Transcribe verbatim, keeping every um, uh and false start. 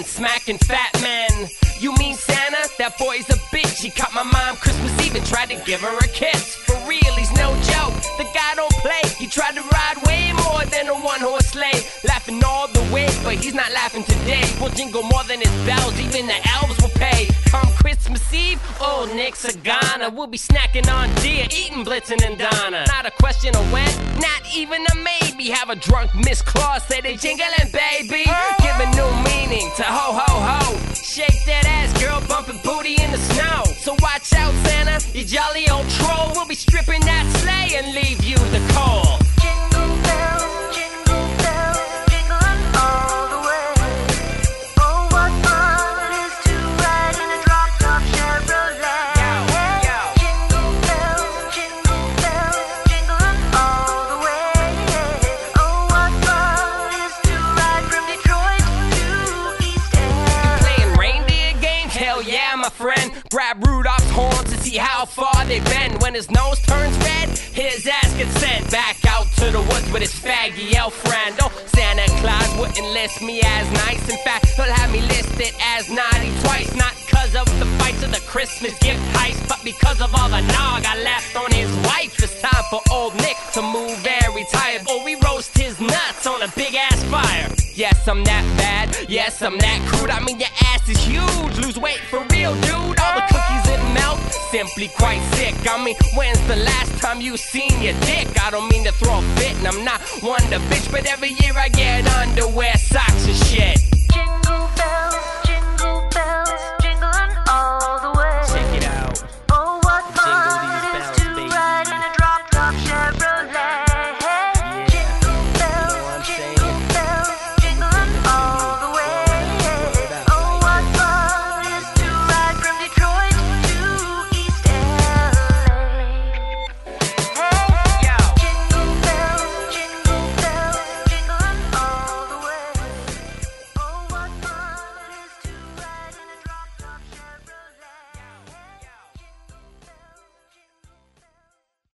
smacking fat men. You mean Santa? That boy's a bitch. He caught my mom Christmas Eve and tried to give her a kiss. For real, he's no joke. The guy don't play. He tried to ride way more than a one-horse sleigh. Laughing all the way, but he's not laughing today. We'll jingle more than his bells. Even the elves will pay. Come Christmas Eve, old Nick Sagana. We'll be snacking on deer, eating Blitzen and Donna. Not a question of when, not even a maybe. Have a drunk Miss Claus say they jingling, baby. Giving new meaning to ho ho ho. Shake that ass, girl, bumping booty in the snow. So watch out, Santa, you jolly old troll. We'll be stripping that sleigh and leave you the cold. Jingle bells, jingle bells, jingling all the way. Oh, what fun it is to ride in a drop-top Chevrolet. Jingle bells, jingle bells, jingling all the way. Oh, what fun it is to ride from Detroit to East End. Playing reindeer games? Hell yeah, my friend. Grab Rudolph's horn to see how far they bend. When his nose turns red, his ass gets sent back out to the woods with his faggy elf friend. Oh, Santa Claus wouldn't list me as nice. In fact, he'll have me listed as naughty twice. Not cause of the fights of the Christmas gift heist, but because of all the nog I left on his wife. It's time for old Nick to move and retire, or we roast his nuts on a big ass fire. Yes, I'm that bad. Yes, I'm that crude. I mean, your ass is huge. Lose weight for real, dude. All the cookies that melt, simply quite sick. I mean, when's the last time you seen your dick? I don't mean to throw a fit, and I'm not one to bitch, but every year I get underwear, socks, and shit.